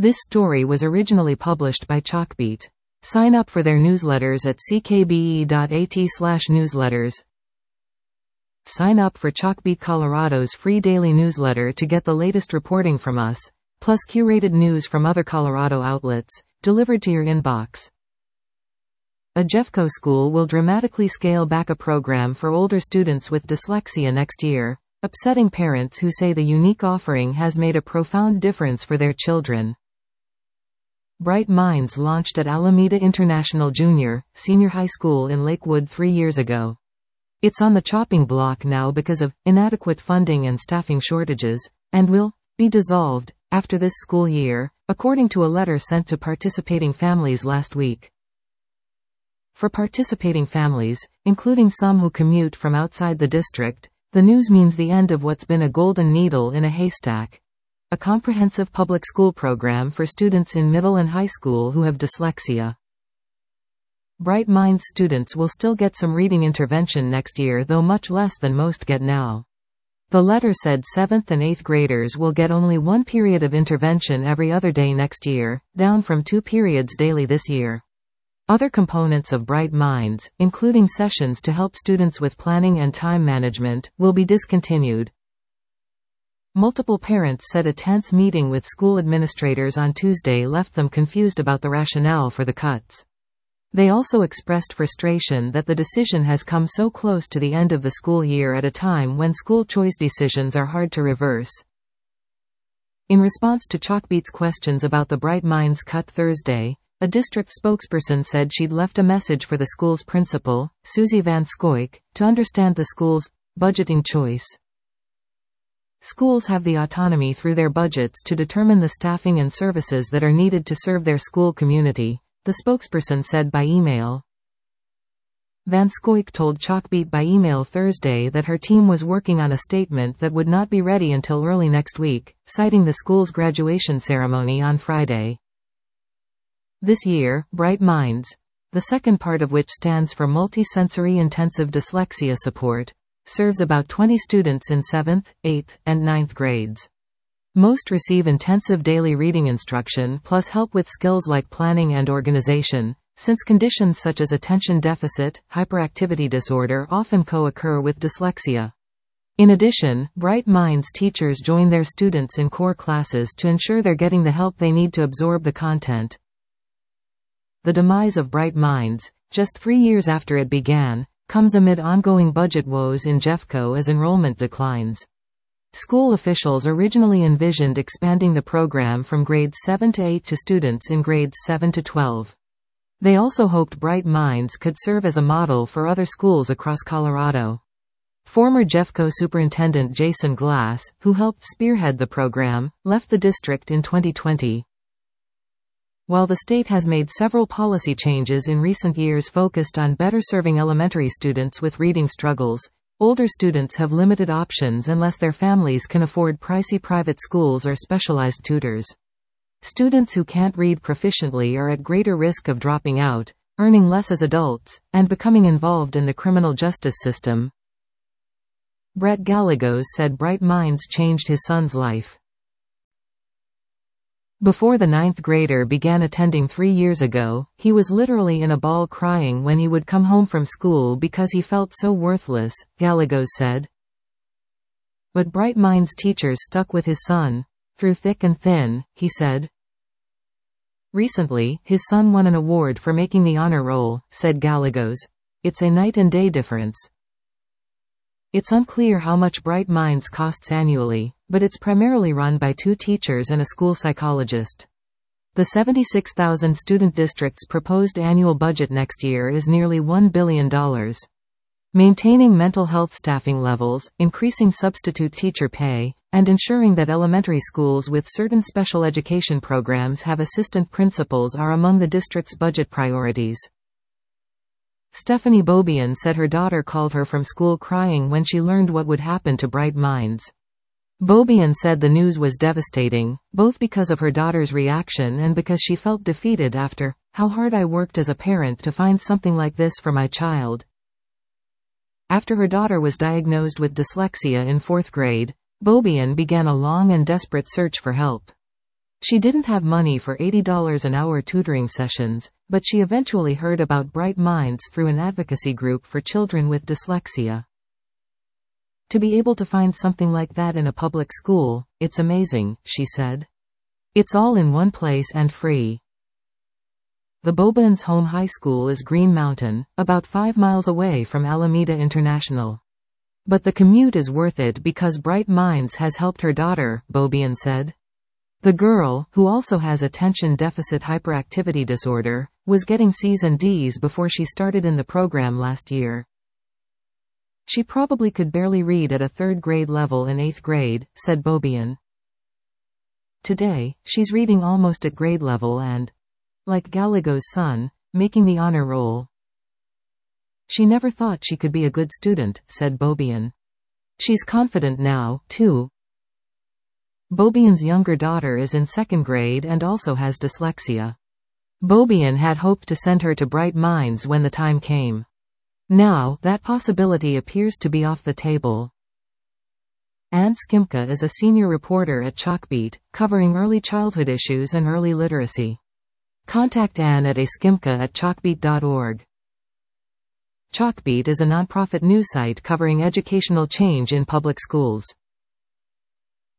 This story was originally published by Chalkbeat. Sign up for their newsletters at ckbe.at/newsletters. Sign up for Chalkbeat Colorado's free daily newsletter to get the latest reporting from us, plus curated news from other Colorado outlets, delivered to your inbox. A Jeffco school will dramatically scale back a program for older students with dyslexia next year, upsetting parents who say the unique offering has made a profound difference for their children. Bright Minds launched at Alameda International Junior, Senior High School in Lakewood 3 years ago. It's on the chopping block now because of inadequate funding and staffing shortages, and will be dissolved after this school year, according to a letter sent to participating families last week. For participating families, including some who commute from outside the district, the news means the end of what's been a golden needle in a haystack. A comprehensive public school program for students in middle and high school who have dyslexia. Bright Minds students will still get some reading intervention next year, though much less than most get now. The letter said 7th and 8th graders will get only 1 period of intervention every other day next year, down from 2 periods daily this year. Other components of Bright Minds, including sessions to help students with planning and time management, will be discontinued. Multiple parents said a tense meeting with school administrators on Tuesday left them confused about the rationale for the cuts. They also expressed frustration that the decision has come so close to the end of the school year at a time when school choice decisions are hard to reverse. In response to Chalkbeat's questions about the Bright Minds cut Thursday, a district spokesperson said she'd left a message for the school's principal, Susie Van Scoik, to understand the school's budgeting choice. Schools have the autonomy through their budgets to determine the staffing and services that are needed to serve their school community, the spokesperson said by email. Van Scoik told Chalkbeat by email Thursday that her team was working on a statement that would not be ready until early next week, citing the school's graduation ceremony on Friday. This year, Bright Minds, the second part of which stands for Multisensory Intensive Dyslexia Support, serves about 20 students in 7th, 8th, and 9th grades. Most receive intensive daily reading instruction plus help with skills like planning and organization, since conditions such as attention deficit, hyperactivity disorder often co-occur with dyslexia. In addition, Bright Minds teachers join their students in core classes to ensure they're getting the help they need to absorb the content. The demise of Bright Minds, just 3 years after it began, comes amid ongoing budget woes in Jeffco as enrollment declines. School officials originally envisioned expanding the program from grades 7 to 8 to students in grades 7 to 12. They also hoped Bright Minds could serve as a model for other schools across Colorado. Former Jeffco Superintendent Jason Glass, who helped spearhead the program, left the district in 2020. While the state has made several policy changes in recent years focused on better serving elementary students with reading struggles, older students have limited options unless their families can afford pricey private schools or specialized tutors. Students who can't read proficiently are at greater risk of dropping out, earning less as adults, and becoming involved in the criminal justice system. Brett Gallegos said Bright Minds changed his son's life. Before the 9th grader began attending 3 years ago, he was literally in a ball crying when he would come home from school because he felt so worthless, Gallegos said. But Bright Minds teachers stuck with his son, through thick and thin, he said. Recently, his son won an award for making the honor roll, said Gallegos. It's a night and day difference. It's unclear how much Bright Minds costs annually, but it's primarily run by 2 teachers and a school psychologist. The 76,000 student district's proposed annual budget next year is nearly $1 billion. Maintaining mental health staffing levels, increasing substitute teacher pay, and ensuring that elementary schools with certain special education programs have assistant principals are among the district's budget priorities. Stephanie Bobian said her daughter called her from school crying when she learned what would happen to Bright Minds. Bobian said the news was devastating, both because of her daughter's reaction and because she felt defeated after, "How hard I worked as a parent to find something like this for my child." After her daughter was diagnosed with dyslexia in 4th grade, Bobian began a long and desperate search for help. She didn't have money for $80 an hour tutoring sessions, but she eventually heard about Bright Minds through an advocacy group for children with dyslexia. To be able to find something like that in a public school, it's amazing, she said. It's all in one place and free. The Bobians' home high school is Green Mountain, about 5 miles away from Alameda International. But the commute is worth it because Bright Minds has helped her daughter, Bobian said. The girl, who also has attention deficit hyperactivity disorder, was getting C's and D's before she started in the program last year. She probably could barely read at a 3rd grade level in 8th grade, said Bobian. Today, she's reading almost at grade level and, like Gallagher's son, making the honor roll. She never thought she could be a good student, said Bobian. She's confident now, too. Bobian's younger daughter is in 2nd grade and also has dyslexia. Bobian had hoped to send her to Bright Minds when the time came. Now, that possibility appears to be off the table. Ann Skimka is a senior reporter at Chalkbeat, covering early childhood issues and early literacy. Contact Ann at askimka@chalkbeat.org. Chalkbeat is a nonprofit news site covering educational change in public schools.